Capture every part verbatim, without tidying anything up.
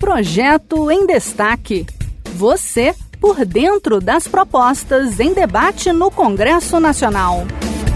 Projeto em Destaque. Você por dentro das propostas em debate no Congresso Nacional.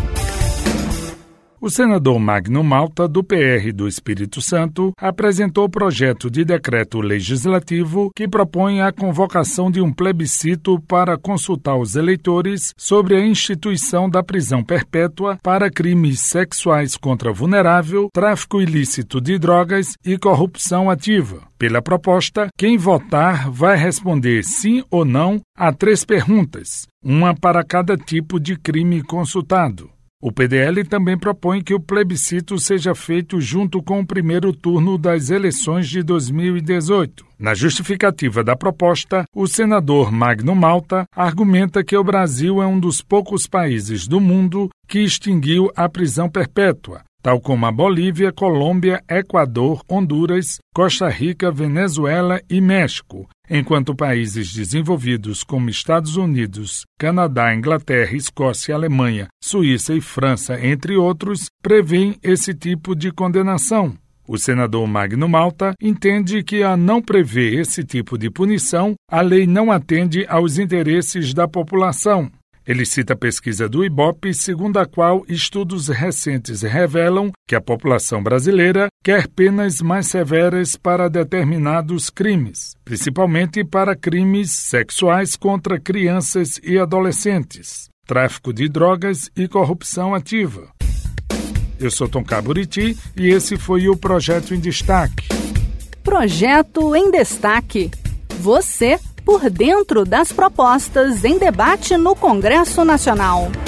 O senador Magno Malta, do P R do Espírito Santo, apresentou o projeto de decreto legislativo que propõe a convocação de um plebiscito para consultar os eleitores sobre a instituição da prisão perpétua para crimes sexuais contra vulnerável, tráfico ilícito de drogas e corrupção ativa. Pela proposta, quem votar vai responder sim ou não a três perguntas, uma para cada tipo de crime consultado. O P D L também propõe que o plebiscito seja feito junto com o primeiro turno das eleições de dois mil e dezoito. Na justificativa da proposta, o senador Magno Malta argumenta que o Brasil é um dos poucos países do mundo que extinguiu a prisão perpétua, tal como a Bolívia, Colômbia, Equador, Honduras, Costa Rica, Venezuela e México, enquanto países desenvolvidos como Estados Unidos, Canadá, Inglaterra, Escócia, Alemanha, Suíça e França, entre outros, prevêem esse tipo de condenação. O senador Magno Malta entende que, a não prever esse tipo de punição, a lei não atende aos interesses da população. Ele cita a pesquisa do Ibope, segundo a qual estudos recentes revelam que a população brasileira quer penas mais severas para determinados crimes, principalmente para crimes sexuais contra crianças e adolescentes, tráfico de drogas e corrupção ativa. Eu sou Tom Caburiti e esse foi o Projeto em Destaque. Projeto em Destaque. Você por dentro das propostas em debate no Congresso Nacional.